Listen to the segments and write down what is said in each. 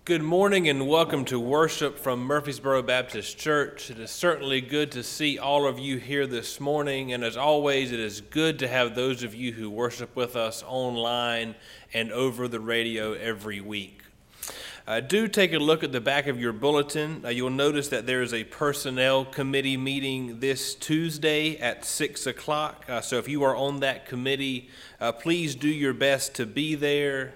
Good morning and welcome to worship from Murfreesboro Baptist Church. It is certainly good to see all of you here this morning, and as always, it is good to have those of you who worship with us online and over the radio every week. Do take a look at the back of your bulletin. You'll notice that there is a personnel committee meeting this Tuesday at 6 o'clock. So if you are on that committee, please do your best to be there.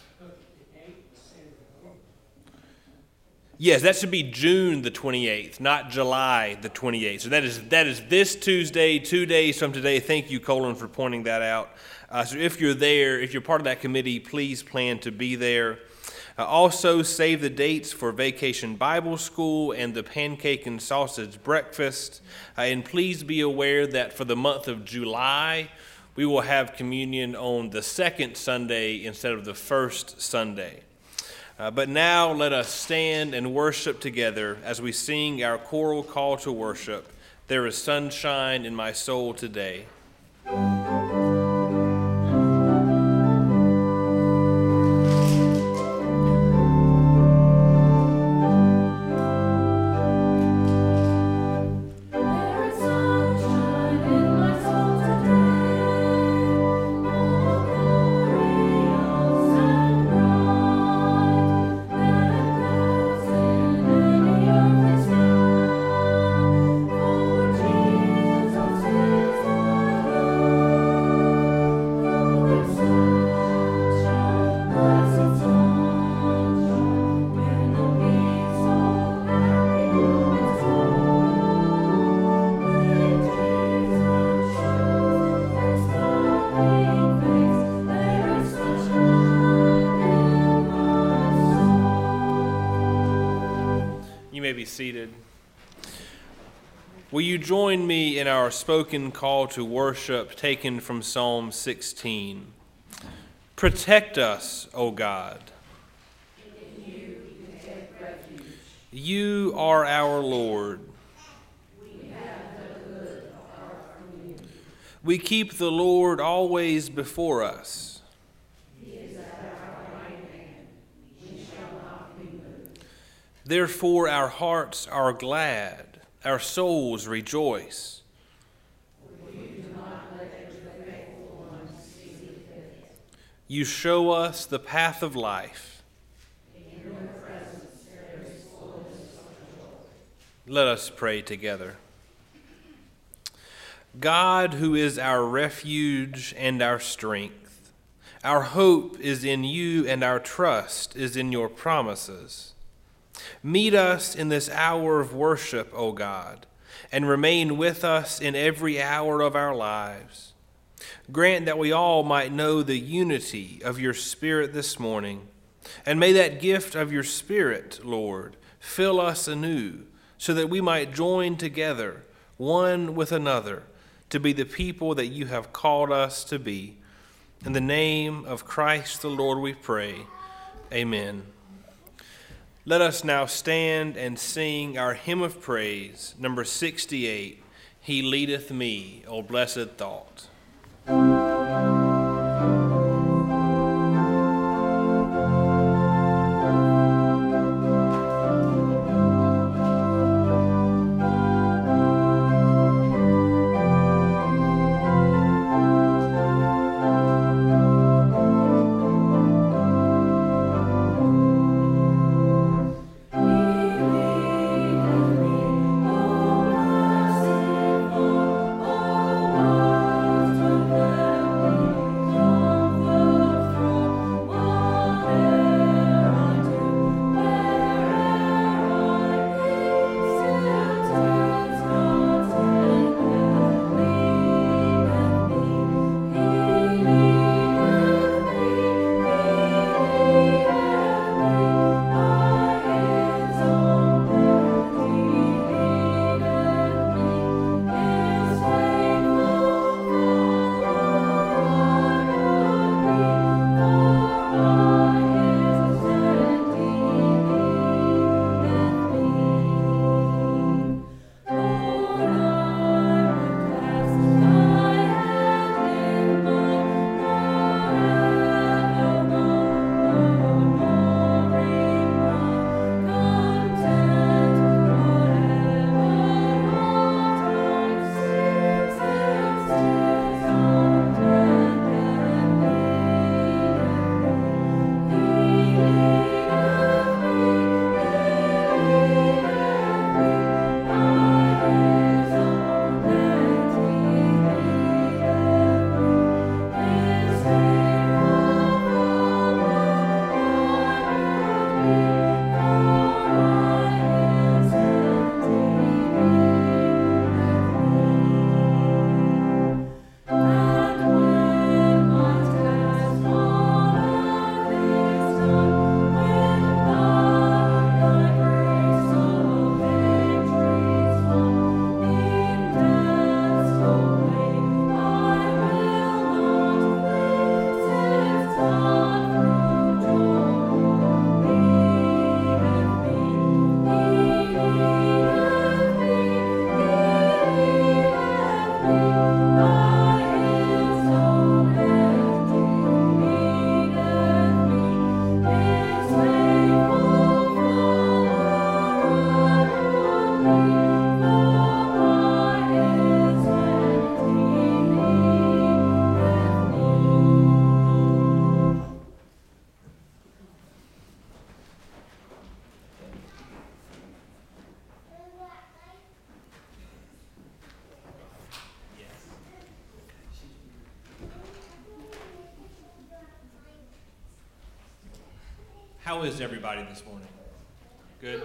Yes, that should be June the 28th, not July the 28th. So that is this Tuesday, 2 days from today. Thank you, Colin, for pointing that out. So if you're there, if you're part of that committee, please plan to be there. Also, save the dates for Vacation Bible School and the Pancake and Sausage Breakfast. And please be aware that for the month of July, we will have communion on the second Sunday instead of the first Sunday. But now let us stand and worship together as we sing our choral call to worship, "There is sunshine in my soul today." Seated. Will you join me in our spoken call to worship taken from Psalm 16? Protect us, O God. In you we take refuge. You are our Lord. We have the good apart from you. We keep the Lord always before us. Therefore our hearts are glad, our souls rejoice. We do not let the faithful ones see fit. You show us the path of life. In your presence there is fullness of joy. Let us pray together. God, who is our refuge and our strength, our hope is in you and our trust is in your promises. Meet us in this hour of worship, O God, and remain with us in every hour of our lives. Grant that we all might know the unity of your Spirit this morning, and may that gift of your Spirit, Lord, fill us anew, so that we might join together, one with another, to be the people that you have called us to be. In the name of Christ the Lord we pray. Amen. Let us now stand and sing our hymn of praise, number 68, "He Leadeth Me, O Blessed Thought." Oh, How is everybody this morning? Good?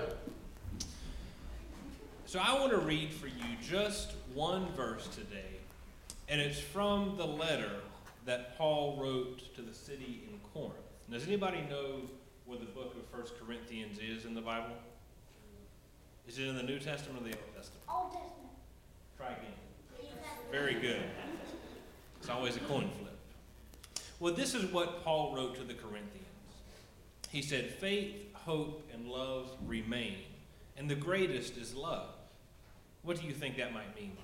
So I want to read for you just one verse today, and it's from the letter that Paul wrote to the city in Corinth. Does anybody know where the book of 1 Corinthians is in the Bible? Is it in the New Testament or the Old Testament? Old Testament. Try again. Very good. It's always a coin flip. Well, this is what Paul wrote to the Corinthians. He said, faith, hope, and love remain, and the greatest is love. What do you think that might mean?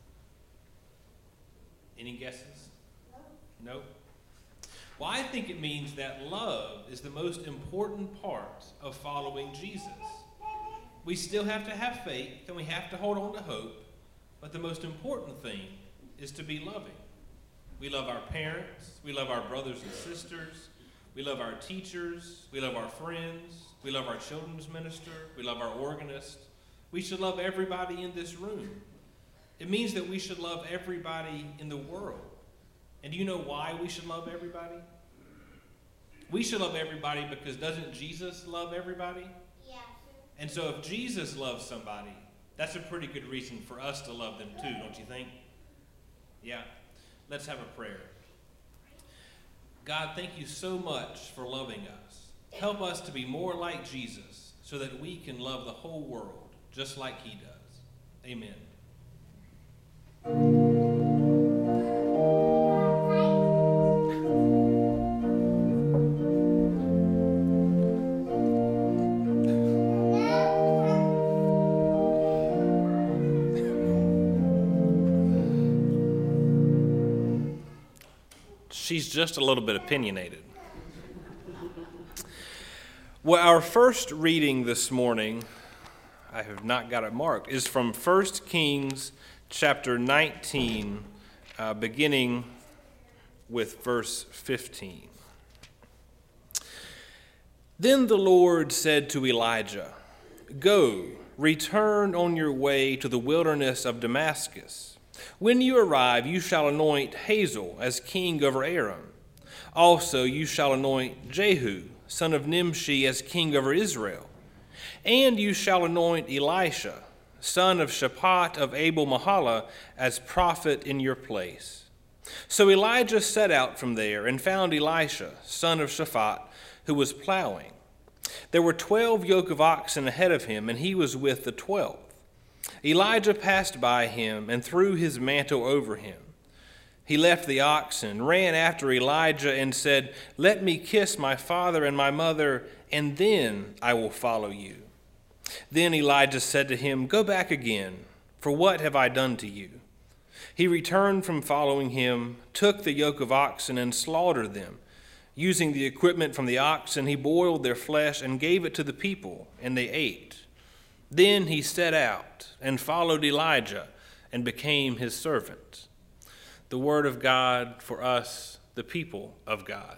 Any guesses? No? Well, I think it means that love is the most important part of following Jesus. We still have to have faith, and we have to hold on to hope, but the most important thing is to be loving. We love our parents, we love our brothers and sisters, we love our teachers, we love our friends, we love our children's minister, we love our organist. We should love everybody in this room. It means that we should love everybody in the world. And do you know why we should love everybody? We should love everybody because doesn't Jesus love everybody? Yeah. And so if Jesus loves somebody, that's a pretty good reason for us to love them too, don't you think? Yeah. Let's have a prayer. God, thank you so much for loving us. Help us to be more like Jesus so that we can love the whole world just like he does. Amen. She's just a little bit opinionated. Well, our first reading this morning, I have not got it marked, is from 1 Kings chapter 19, beginning with verse 15. Then the Lord said to Elijah, "Go, return on your way to the wilderness of Damascus. When you arrive, you shall anoint Hazael as king over Aram. Also you shall anoint Jehu, son of Nimshi, as king over Israel. And you shall anoint Elisha, son of Shaphat of Abel-Mahalah, as prophet in your place." So Elijah set out from there and found Elisha, son of Shaphat, who was plowing. There were 12 yoke of oxen ahead of him, and he was with the 12th. Elijah passed by him and threw his mantle over him. He left the oxen, ran after Elijah, and said, "Let me kiss my father and my mother, and then I will follow you." Then Elijah said to him, "Go back again, for what have I done to you?" He returned from following him, took the yoke of oxen, and slaughtered them. Using the equipment from the oxen, he boiled their flesh and gave it to the people, and they ate. Then he set out and followed Elijah and became his servant. The word of God for us, the people of God.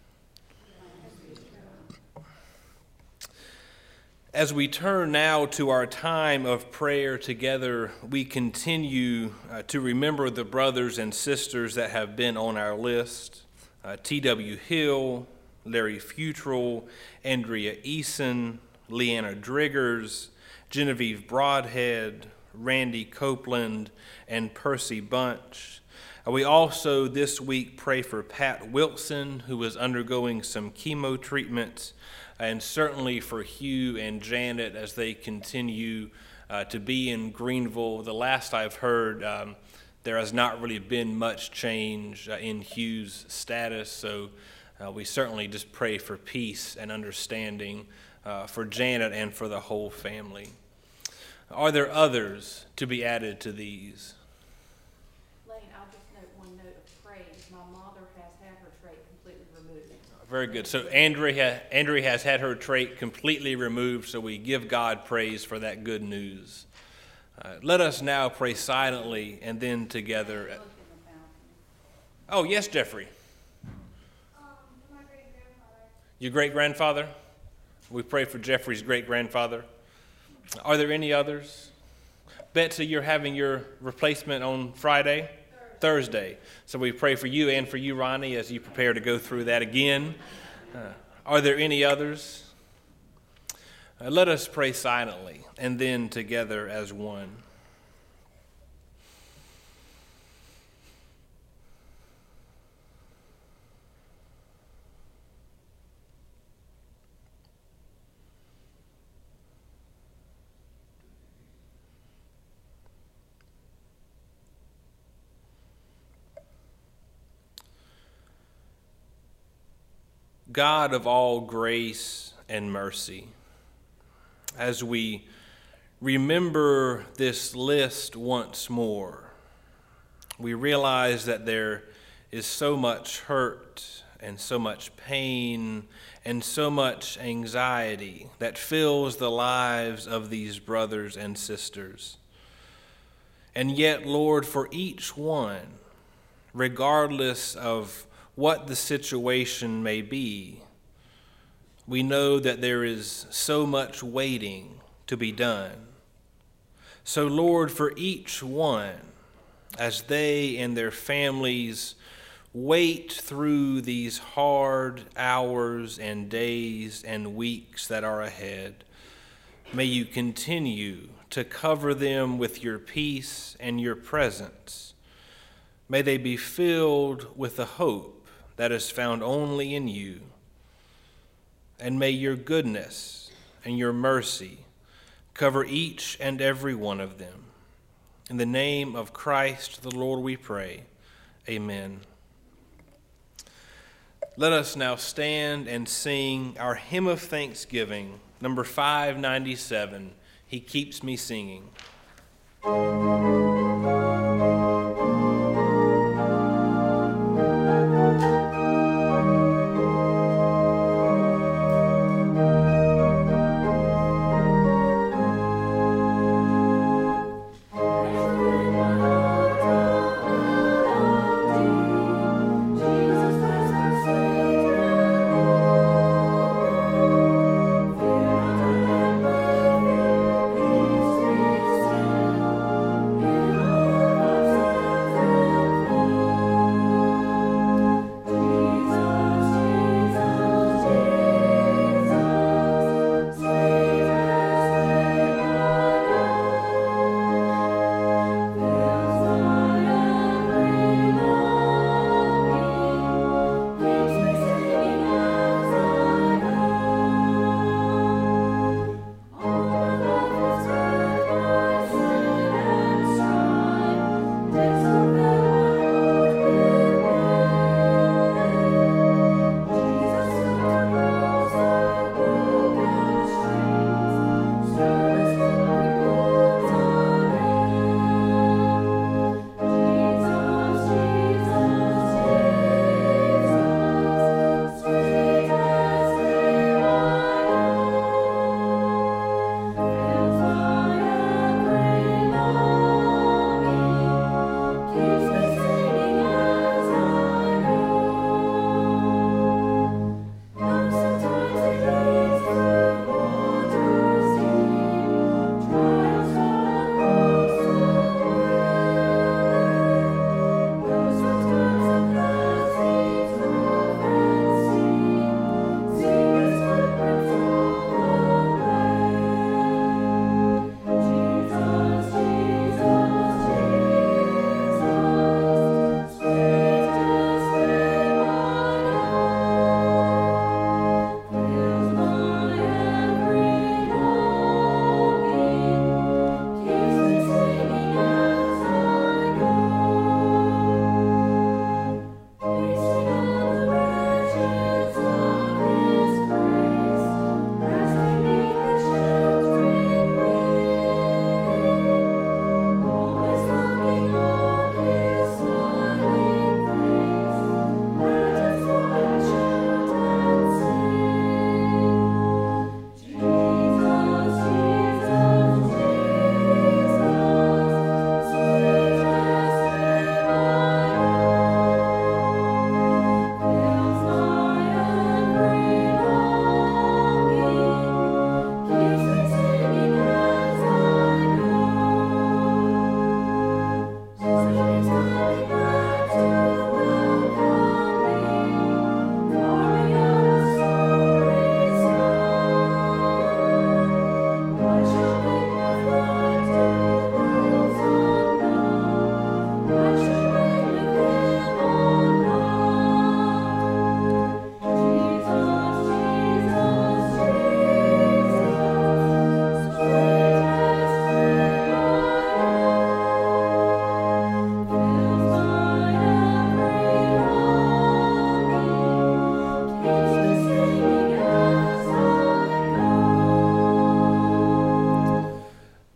As we turn now to our time of prayer together, we continue to remember the brothers and sisters that have been on our list. T.W. Hill, Larry Futrell, Andrea Eason, Leanna Driggers, Genevieve Broadhead, Randy Copeland, and Percy Bunch. We also this week pray for Pat Wilson, who is undergoing some chemo treatment, and certainly for Hugh and Janet as they continue to be in Greenville. The last I've heard, there has not really been much change in Hugh's status, so we certainly just pray for peace and understanding for Janet and for the whole family. Are there others to be added to these? Lane, I'll just note one note of praise. My mother has had her trait completely removed. Very good. So Andrea has had her trait completely removed, so we give God praise for that good news. Let us now pray silently and then together. Oh, yes, Jeffrey. My great-grandfather. Your great-grandfather? We pray for Jeffrey's great-grandfather. Are there any others? Betsy, you're having your replacement on Friday? Thursday. So we pray for you and for you, Ronnie, as you prepare to go through that again. Are there any others? Let us pray silently and then together as one. God of all grace and mercy, as we remember this list once more, we realize that there is so much hurt and so much pain and so much anxiety that fills the lives of these brothers and sisters. And yet, Lord, for each one, regardless of what the situation may be, we know that there is so much waiting to be done. So, Lord, for each one, as they and their families wait through these hard hours and days and weeks that are ahead, may you continue to cover them with your peace and your presence. May they be filled with the hope that is found only in you. And may your goodness and your mercy cover each and every one of them. In the name of Christ the Lord we pray. Amen. Let us now stand and sing our hymn of thanksgiving, number 597, He Keeps Me Singing. Thank you.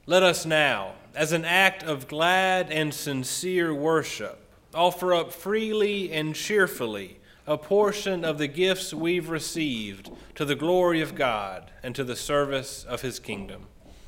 Let us now, as an act of glad and sincere worship, offer up freely and cheerfully a portion of the gifts we've received to the glory of God and to the service of his kingdom.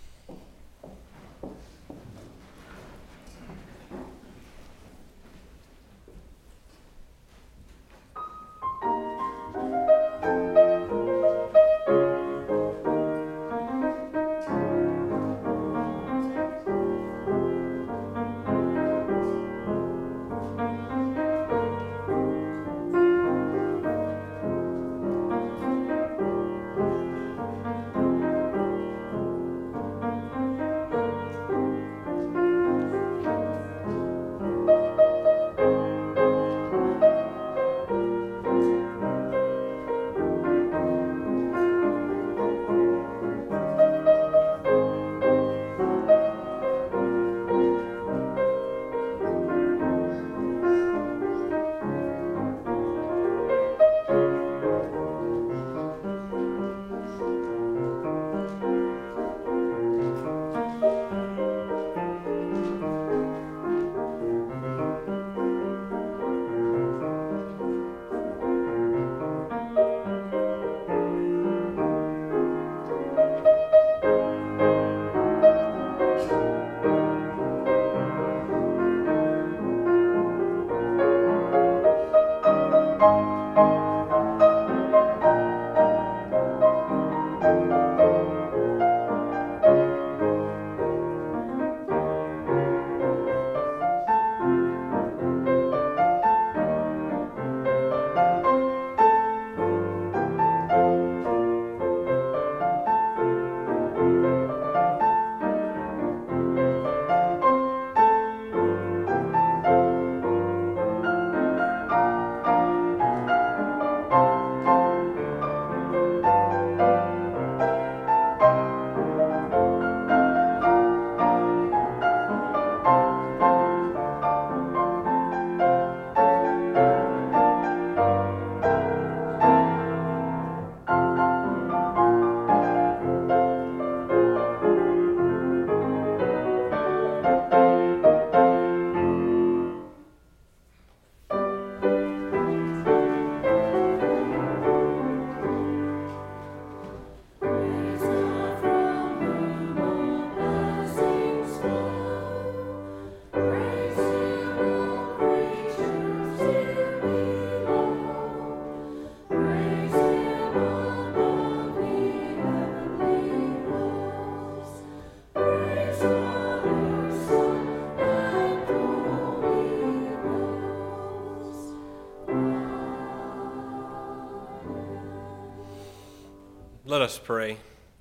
Let us pray.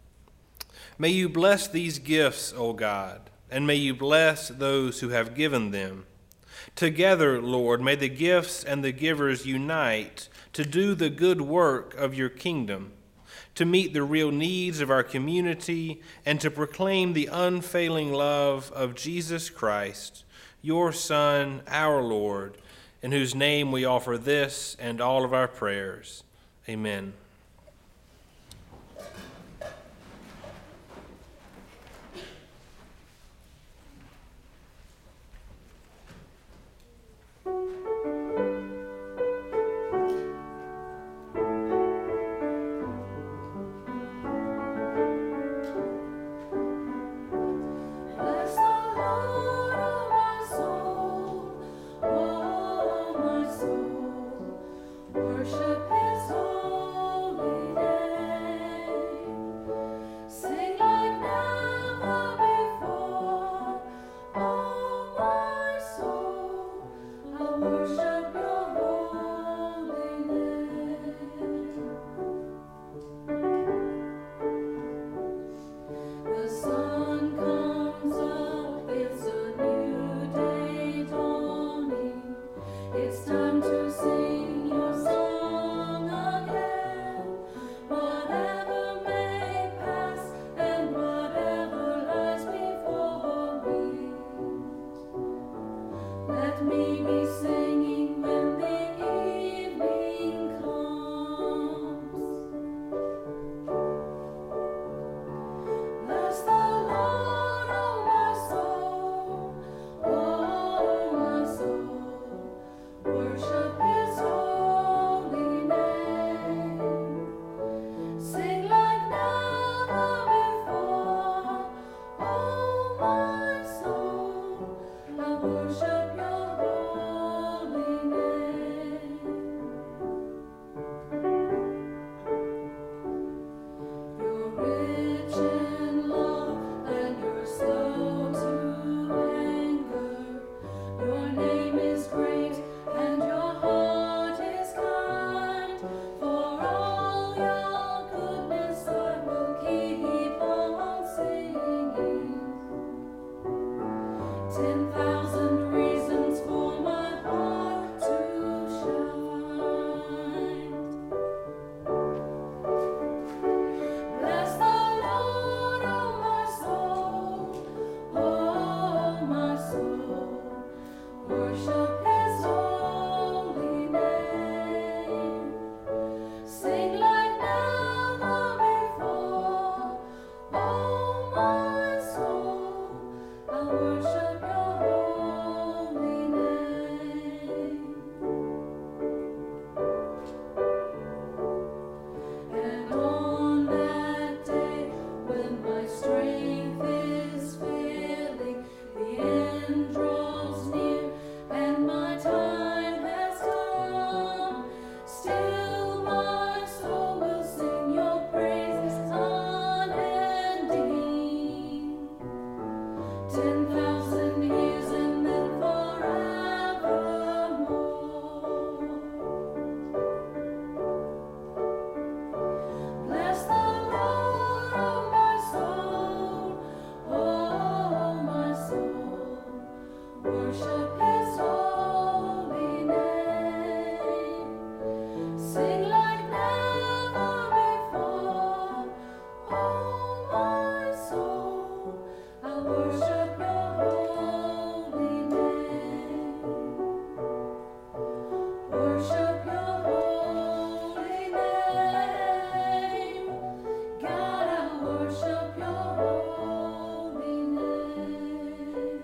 May you bless these gifts, O God, and may you bless those who have given them. Together, Lord, may the gifts and the givers unite to do the good work of your kingdom, to meet the real needs of our community, and to proclaim the unfailing love of Jesus Christ, your Son, our Lord, in whose name we offer this and all of our prayers. Amen. worship your holy name. God, I worship your holy name.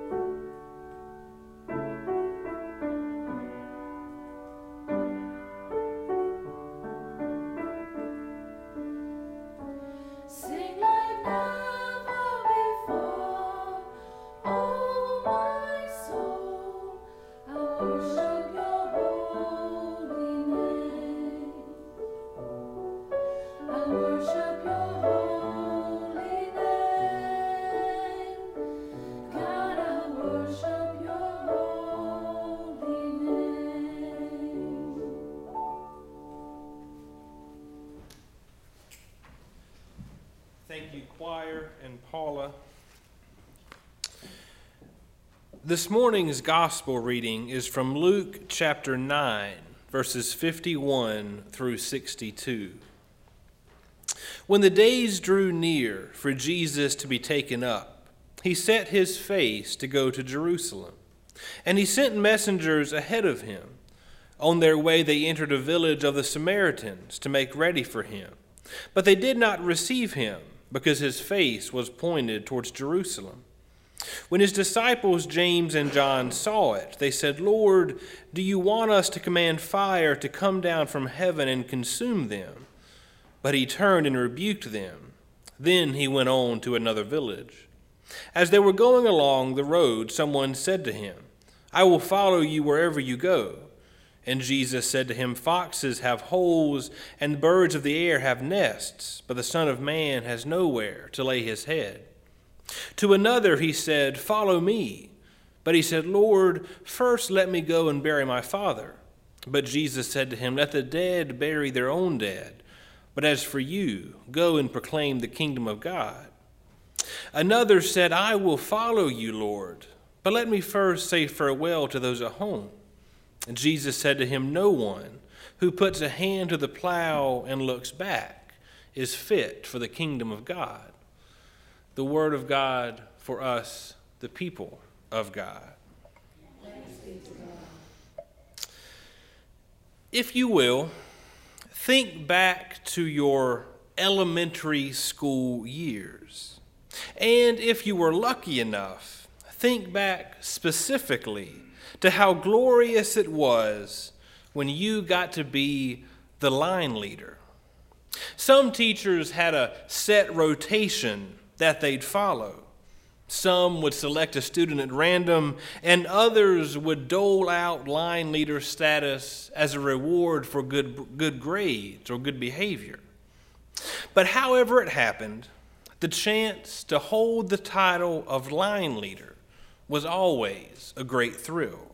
Sing like never before, oh my soul, I worship your holy name. I worship your holy name. God, I worship your holy name. Thank you, choir and Paula. This morning's gospel reading is from Luke chapter 9, verses 51 through 62. When the days drew near for Jesus to be taken up, he set his face to go to Jerusalem, and he sent messengers ahead of him. On their way they entered a village of the Samaritans to make ready for him. But they did not receive him, because his face was pointed towards Jerusalem. When his disciples James and John saw it, they said, "Lord, do you want us to command fire to come down from heaven and consume them?" But he turned and rebuked them. Then he went on to another village. As they were going along the road, someone said to him, "I will follow you wherever you go." And Jesus said to him, "Foxes have holes, and birds of the air have nests, but the Son of Man has nowhere to lay his head." To another he said, "Follow me." But he said, "Lord, first let me go and bury my father." But Jesus said to him, "Let the dead bury their own dead. But as for you, go and proclaim the kingdom of God." Another said, "I will follow you, Lord, but let me first say farewell to those at home." And Jesus said to him, "No one who puts a hand to the plow and looks back is fit for the kingdom of God." The word of God for us, the people of God. Thanks be to God. If you will, think back to your elementary school years. And if you were lucky enough, think back specifically to how glorious it was when you got to be the line leader. Some teachers had a set rotation that they'd follow. Some would select a student at random, and others would dole out line leader status as a reward for good grades or good behavior. But however it happened, the chance to hold the title of line leader was always a great thrill.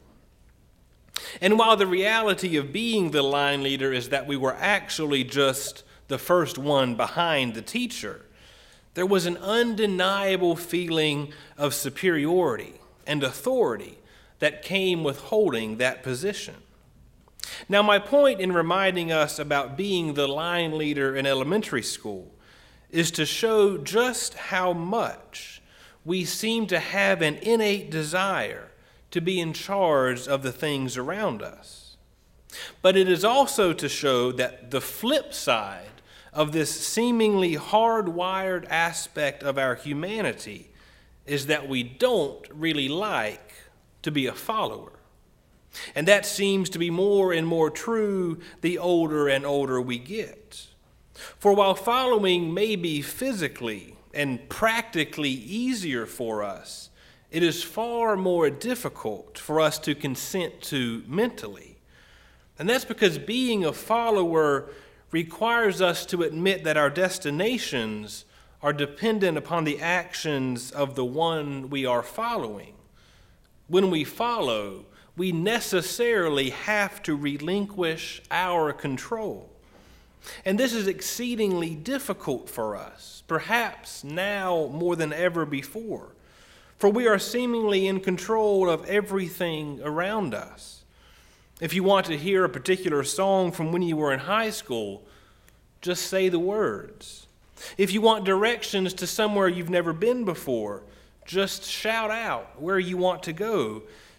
And while the reality of being the line leader is that we were actually just the first one behind the teacher, there was an undeniable feeling of superiority and authority that came with holding that position. Now, my point in reminding us about being the line leader in elementary school is to show just how much we seem to have an innate desire to be in charge of the things around us. But it is also to show that the flip side of this seemingly hardwired aspect of our humanity is that we don't really like to be a follower. And that seems to be more and more true the older and older we get. For while following may be physically and practically easier for us, it is far more difficult for us to consent to mentally. And that's because being a follower requires us to admit that our destinations are dependent upon the actions of the one we are following. When we follow, we necessarily have to relinquish our control. And this is exceedingly difficult for us, perhaps now more than ever before, for we are seemingly in control of everything around us. If you want to hear a particular song from when you were in high school, just say the words. If you want directions to somewhere you've never been before, just shout out where you want to go.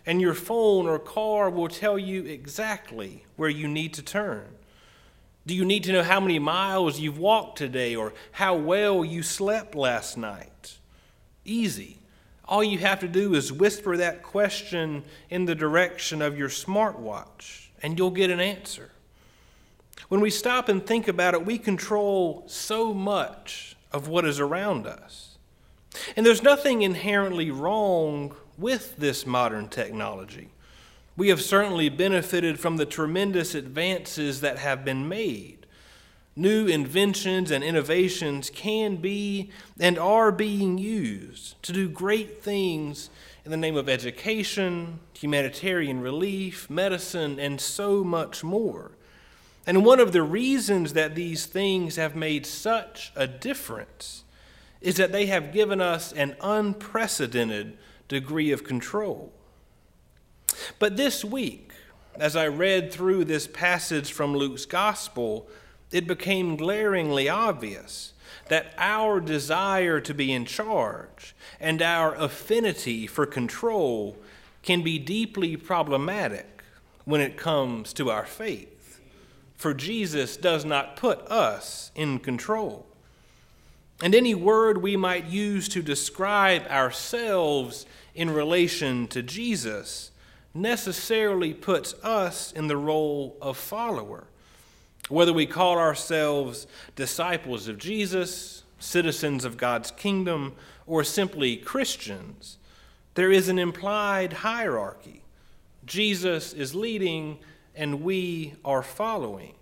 and your phone or car will tell you exactly where you need to turn. Do you need to know how many miles you've walked today or how well you slept last night? Easy. All you have to do is whisper that question in the direction of your smartwatch, and you'll get an answer. When we stop and think about it, we control so much of what is around us. And there's nothing inherently wrong with this modern technology. We have certainly benefited from the tremendous advances that have been made. New inventions and innovations can be and are being used to do great things in the name of education, humanitarian relief, medicine, and so much more. And one of the reasons that these things have made such a difference is that they have given us an unprecedented degree of control. But this week, as I read through this passage from Luke's gospel, it became glaringly obvious that our desire to be in charge and our affinity for control can be deeply problematic when it comes to our faith. For Jesus does not put us in control. And any word we might use to describe ourselves in relation to Jesus necessarily puts us in the role of follower. Whether we call ourselves disciples of Jesus, citizens of God's kingdom, or simply Christians, there is an implied hierarchy. Jesus is leading and we are following.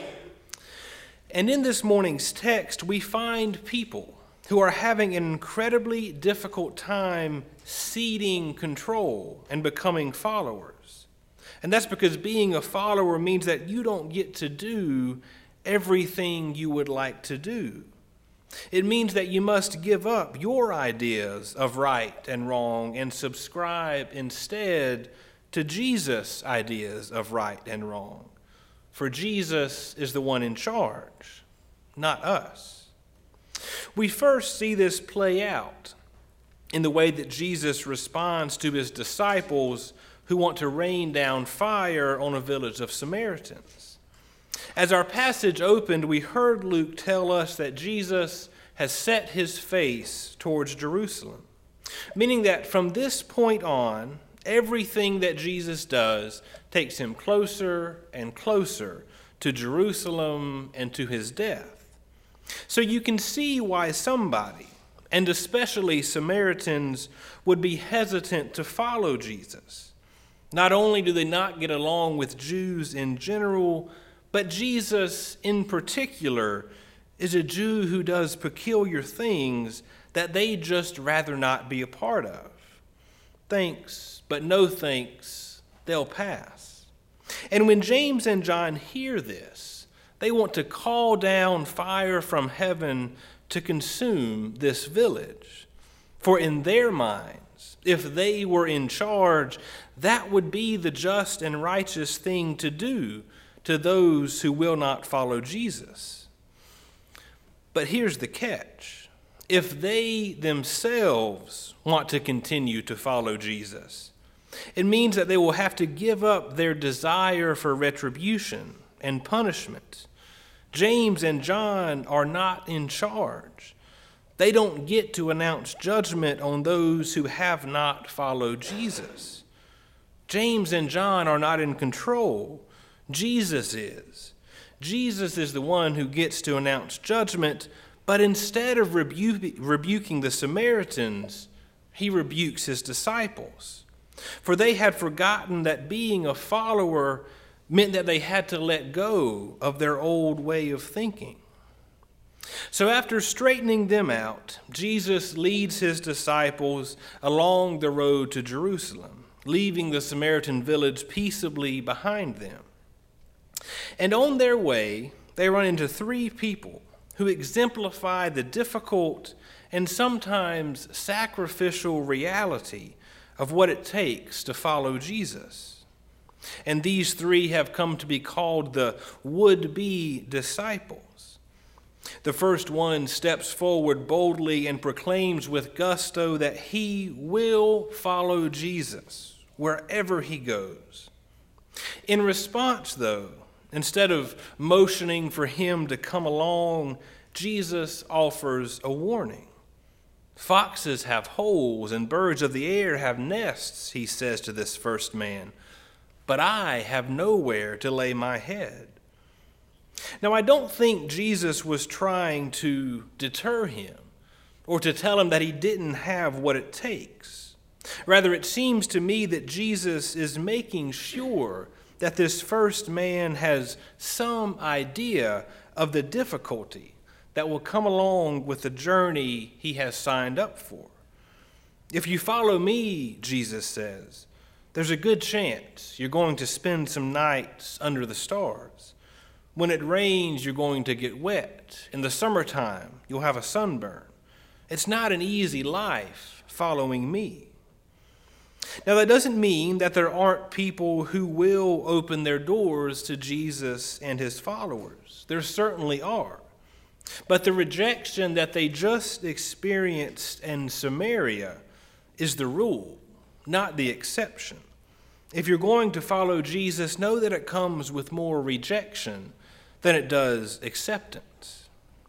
And in this morning's text, we find people who are having an incredibly difficult time ceding control and becoming followers. And that's because being a follower means that you don't get to do everything you would like to do. It means that you must give up your ideas of right and wrong and subscribe instead to Jesus' ideas of right and wrong. For Jesus is the one in charge, not us. We first see this play out in the way that Jesus responds to his disciples who want to rain down fire on a village of Samaritans. As our passage opened, we heard Luke tell us that Jesus has set his face towards Jerusalem, meaning that from this point on, everything that Jesus does takes him closer and closer to Jerusalem and to his death. So you can see why somebody, and especially Samaritans, would be hesitant to follow Jesus. Not only do they not get along with Jews in general, but Jesus in particular is a Jew who does peculiar things that they'd just rather not be a part of. Thanks, but no thanks, they'll pass. And when James and John hear this, they want to call down fire from heaven to consume this village. For in their minds, if they were in charge, that would be the just and righteous thing to do to those who will not follow Jesus. But here's the catch. If they themselves want to continue to follow Jesus, it means that they will have to give up their desire for retribution and punishment. James and John are not in charge. They don't get to announce judgment on those who have not followed Jesus. James and John are not in control. Jesus is. Jesus is the one who gets to announce judgment, but instead of rebuking the Samaritans, he rebukes his disciples. For they had forgotten that being a follower meant that they had to let go of their old way of thinking. So after straightening them out, Jesus leads his disciples along the road to Jerusalem, leaving the Samaritan village peaceably behind them. And on their way, they run into three people who exemplify the difficult and sometimes sacrificial reality of what it takes to follow Jesus. And these three have come to be called the would-be disciples. The first one steps forward boldly and proclaims with gusto that he will follow Jesus wherever he goes. In response, though, instead of motioning for him to come along, Jesus offers a warning. Foxes have holes and birds of the air have nests, he says to this first man, but I have nowhere to lay my head. Now, I don't think Jesus was trying to deter him or to tell him that he didn't have what it takes. Rather, it seems to me that Jesus is making sure that this first man has some idea of the difficulty that will come along with the journey he has signed up for. If you follow me, Jesus says, there's a good chance you're going to spend some nights under the stars. When it rains, you're going to get wet. In the summertime, you'll have a sunburn. It's not an easy life following me. Now, that doesn't mean that there aren't people who will open their doors to Jesus and his followers. There certainly are. But the rejection that they just experienced in Samaria is the rule, not the exception. If you're going to follow Jesus, know that it comes with more rejection than it does acceptance.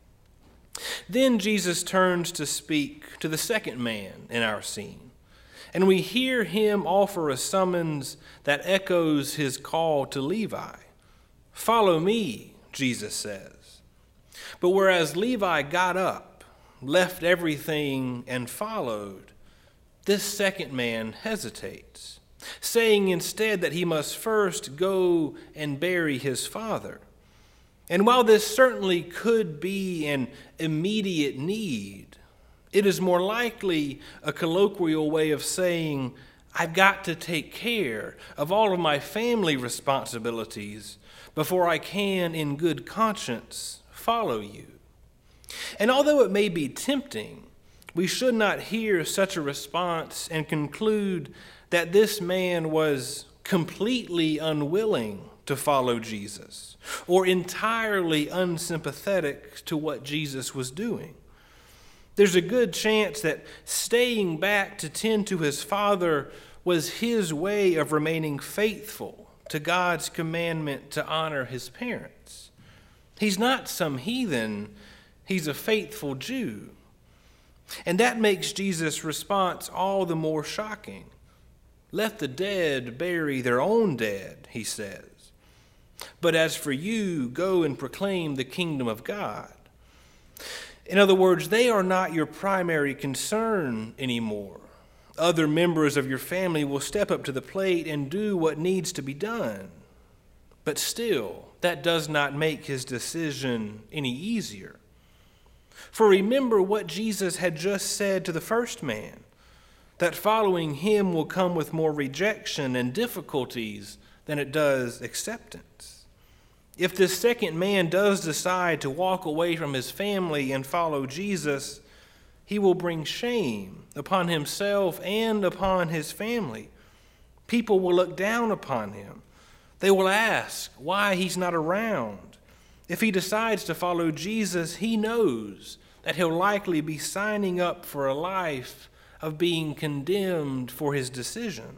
Then Jesus turns to speak to the second man in our scene, and we hear him offer a summons that echoes his call to Levi. Follow me, Jesus says. But whereas Levi got up, left everything, and followed, this second man hesitates, saying instead that he must first go and bury his father. And while this certainly could be an immediate need, it is more likely a colloquial way of saying, I've got to take care of all of my family responsibilities before I can, in good conscience, follow you. And although it may be tempting, we should not hear such a response and conclude that this man was completely unwilling to follow Jesus or entirely unsympathetic to what Jesus was doing. There's a good chance that staying back to tend to his father was his way of remaining faithful to God's commandment to honor his parents. He's not some heathen, he's a faithful Jew. And that makes Jesus' response all the more shocking. Let the dead bury their own dead, he says. But as for you, go and proclaim the kingdom of God. In other words, they are not your primary concern anymore. Other members of your family will step up to the plate and do what needs to be done. But still, that does not make his decision any easier. For remember what Jesus had just said to the first man, that following him will come with more rejection and difficulties than it does acceptance. If this second man does decide to walk away from his family and follow Jesus, he will bring shame upon himself and upon his family. People will look down upon him. They will ask why he's not around. If he decides to follow Jesus, he knows that he'll likely be signing up for a life of being condemned for his decision.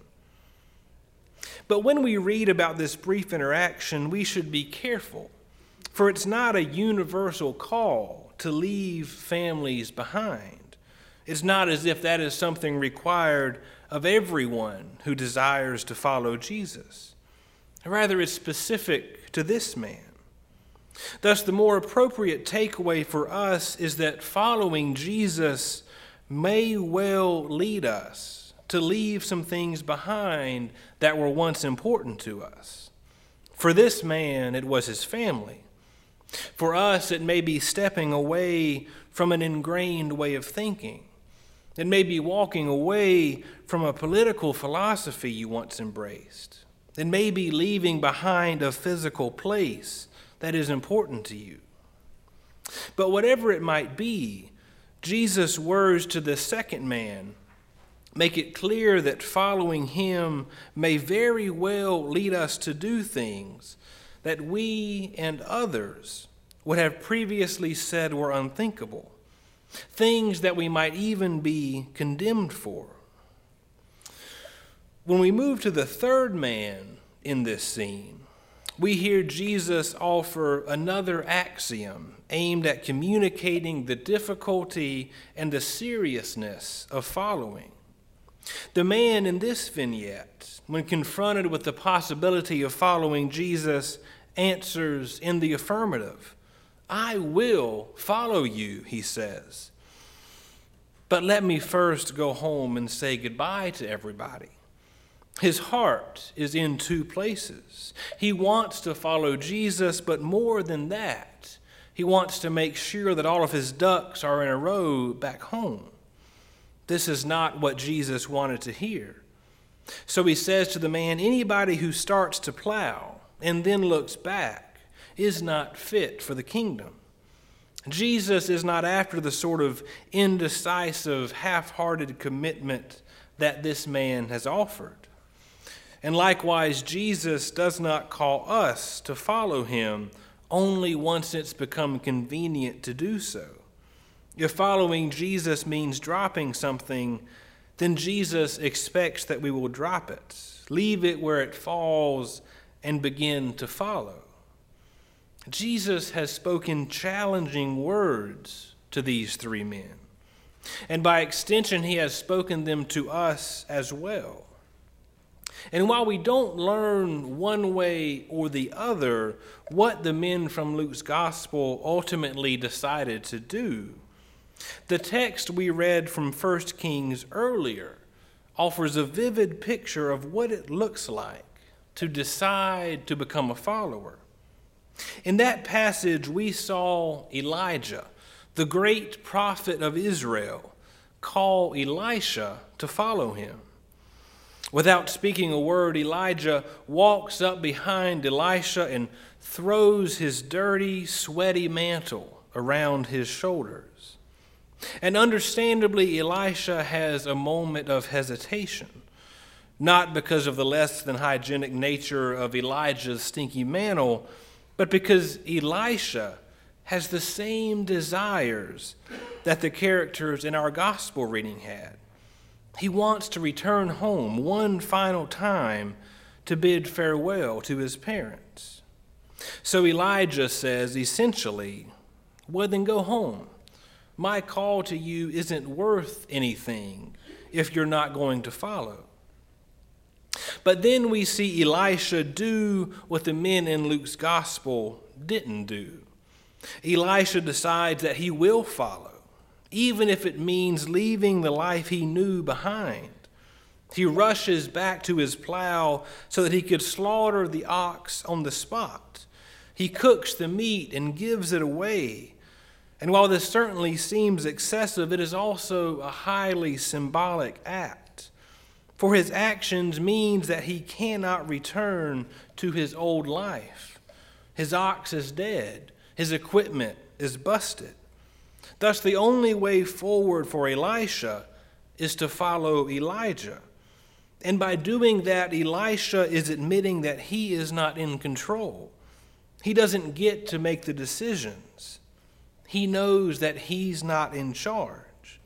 But when we read about this brief interaction, we should be careful, for it's not a universal call to leave families behind. It's not as if that is something required of everyone who desires to follow Jesus. Rather, it's specific to this man. Thus, the more appropriate takeaway for us is that following Jesus may well lead us to leave some things behind that were once important to us. For this man, it was his family. For us, it may be stepping away from an ingrained way of thinking. It may be walking away from a political philosophy you once embraced. It may be leaving behind a physical place that is important to you. But whatever it might be, Jesus' words to the second man make it clear that following him may very well lead us to do things that we and others would have previously said were unthinkable, things that we might even be condemned for. When we move to the third man in this scene, we hear Jesus offer another axiom aimed at communicating the difficulty and the seriousness of following. The man in this vignette, when confronted with the possibility of following Jesus, answers in the affirmative. I will follow you, he says. But let me first go home and say goodbye to everybody. His heart is in two places. He wants to follow Jesus, but more than that, he wants to make sure that all of his ducks are in a row back home. This is not what Jesus wanted to hear. So he says to the man, anybody who starts to plow and then looks back is not fit for the kingdom. Jesus is not after the sort of indecisive, half-hearted commitment that this man has offered. And likewise, Jesus does not call us to follow him only once it's become convenient to do so. If following Jesus means dropping something, then Jesus expects that we will drop it, leave it where it falls, and begin to follow. Jesus has spoken challenging words to these three men, and by extension, he has spoken them to us as well. And while we don't learn one way or the other what the men from Luke's gospel ultimately decided to do, the text we read from 1 Kings earlier offers a vivid picture of what it looks like to decide to become a follower. In that passage, we saw Elijah, the great prophet of Israel, call Elisha to follow him. Without speaking a word, Elijah walks up behind Elisha and throws his dirty, sweaty mantle around his shoulders. And understandably, Elisha has a moment of hesitation, not because of the less than hygienic nature of Elijah's stinky mantle, but because Elisha has the same desires that the characters in our gospel reading had. He wants to return home one final time to bid farewell to his parents. So Elijah says, essentially, well, then go home. My call to you isn't worth anything if you're not going to follow. But then we see Elisha do what the men in Luke's gospel didn't do. Elisha decides that he will follow, even if it means leaving the life he knew behind. He rushes back to his plow so that he could slaughter the ox on the spot. He cooks the meat and gives it away. And while this certainly seems excessive, it is also a highly symbolic act. For his actions means that he cannot return to his old life. His ox is dead. His equipment is busted. Thus, the only way forward for Elisha is to follow Elijah. And by doing that, Elisha is admitting that he is not in control. He doesn't get to make the decisions. He knows that he's not in charge.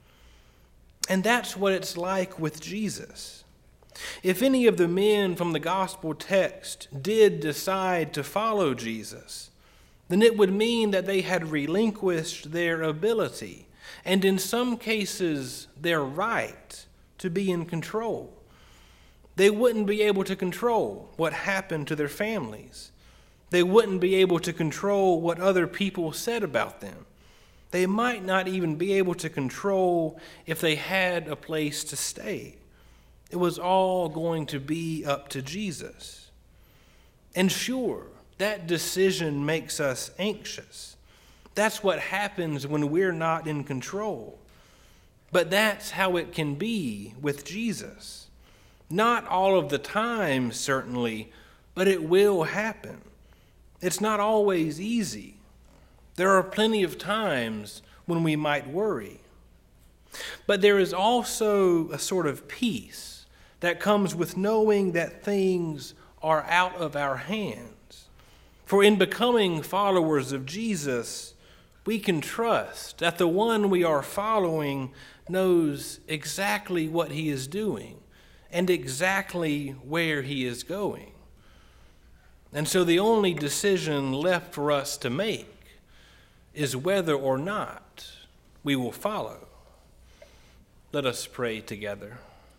And that's what it's like with Jesus. If any of the men from the gospel text did decide to follow Jesus, then it would mean that they had relinquished their ability, and in some cases, their right to be in control. They wouldn't be able to control what happened to their families. They wouldn't be able to control what other people said about them. They might not even be able to control if they had a place to stay. It was all going to be up to Jesus. And sure, that decision makes us anxious. That's what happens when we're not in control. But that's how it can be with Jesus. Not all of the time, certainly, but it will happen. It's not always easy. There are plenty of times when we might worry. But there is also a sort of peace that comes with knowing that things are out of our hands. For in becoming followers of Jesus, we can trust that the one we are following knows exactly what he is doing and exactly where he is going. And so the only decision left for us to make is whether or not we will follow. Let us pray together.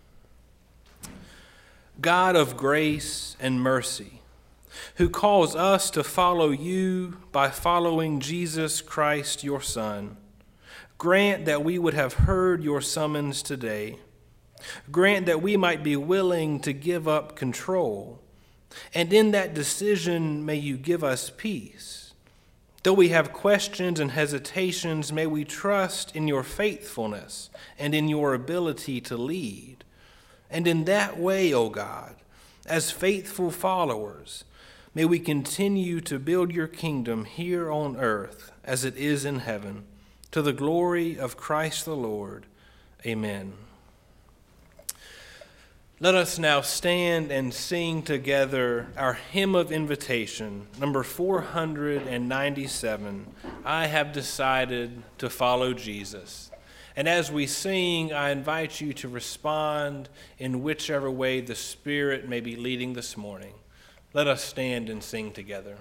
God of grace and mercy, who calls us to follow you by following Jesus Christ, your Son, grant that we would have heard your summons today. Grant that we might be willing to give up control, and in that decision may you give us peace. Though we have questions and hesitations, may we trust in your faithfulness and in your ability to lead. And in that way, O God, as faithful followers, may we continue to build your kingdom here on earth as it is in heaven, to the glory of Christ the Lord. Amen. Let us now stand and sing together our hymn of invitation, number 497, I Have Decided to Follow Jesus. And as we sing, I invite you to respond in whichever way the Spirit may be leading this morning. Let us stand and sing together.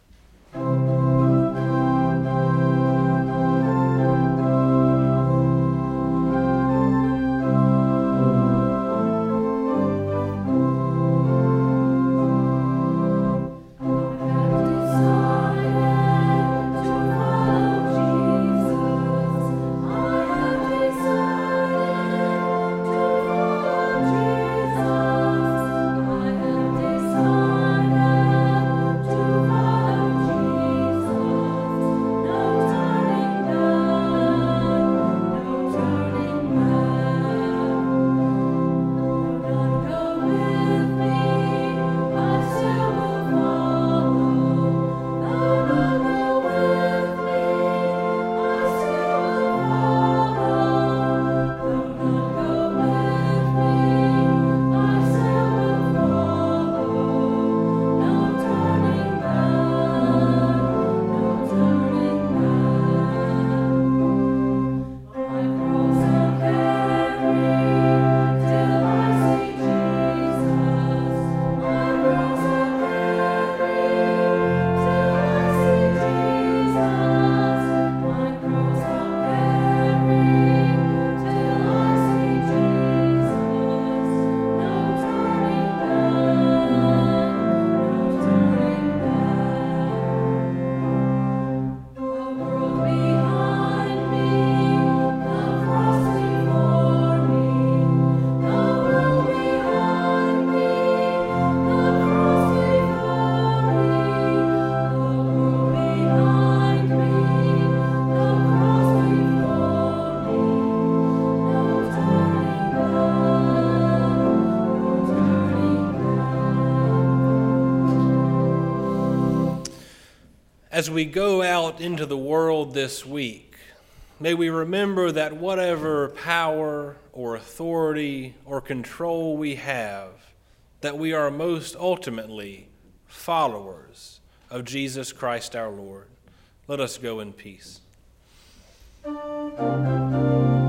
As we go out into the world this week, may we remember that whatever power or authority or control we have, that we are most ultimately followers of Jesus Christ our Lord. Let us go in peace.